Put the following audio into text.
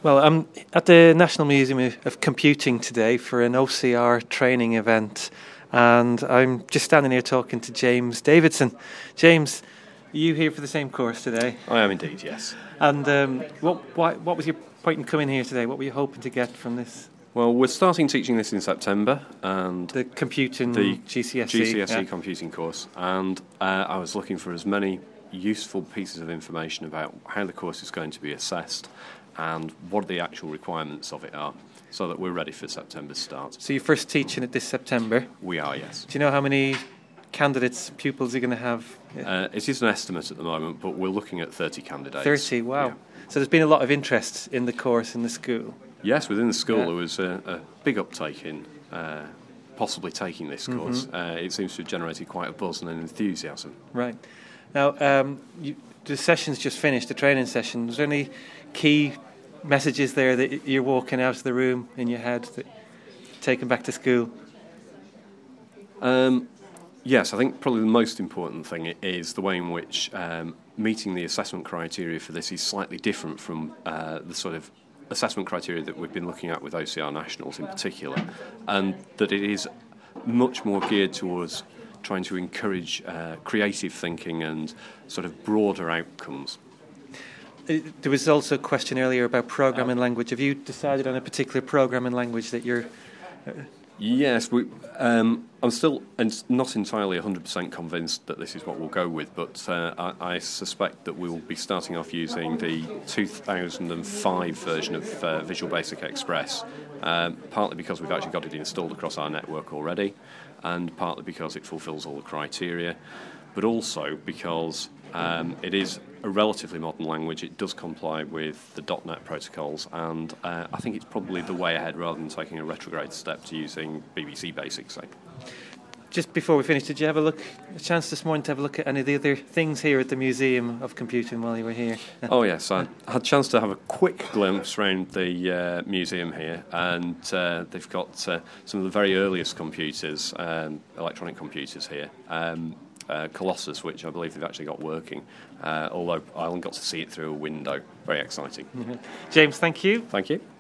Well, I'm at the National Museum of Computing today for an OCR training event, and I'm just standing here talking to James Davidson. James, are you here for the same course today? I am indeed, yes. And what was your point in coming here today? What were you hoping to get from this? Well, we're starting teaching this in September, and The computing GCSE. GCSE computing course, and I was looking for as many useful pieces of information about how the course is going to be assessed and what the actual requirements of it are, so that we're ready for September's start. So you're first teaching it this September. We are, yes. Do you know how many candidates, pupils you're going to have? It is an estimate at the moment, but we're looking at 30 candidates. 30, wow. Yeah. So there's been a lot of interest in the course in the school. Yes, within the school there was a big uptake in possibly taking this course. It seems to have generated quite a buzz and an enthusiasm. Right. Now, the session's just finished, the training session. Was there any key messages there that you're walking out of the room in your head, that taken back to school? Yes, I think probably the most important thing is the way in which meeting the assessment criteria for this is slightly different from the sort of assessment criteria that we've been looking at with OCR Nationals in particular, and that it is much more geared towards trying to encourage creative thinking and sort of broader outcomes. There was also a question earlier about programming language. Have you decided on a particular programming language that you're... Yes, I'm still not entirely 100% convinced that this is what we'll go with, but I suspect that we will be starting off using the 2005 version of Visual Basic Express, partly because we've actually got it installed across our network already, and partly because it fulfills all the criteria, but also because it is a relatively modern language. It does comply with the .NET protocols, and I think it's probably the way ahead rather than taking a retrograde step to using BBC Basic, say. Just before we finish, did you have a chance this morning to have a look at any of the other things here at the Museum of Computing while you were here? Oh, yes, I had a chance to have a quick glimpse around the museum here, and they've got some of the very earliest computers, electronic computers here. Colossus, which I believe they've actually got working, although I only got to see it through a window. Very exciting. James, thank you. Thank you.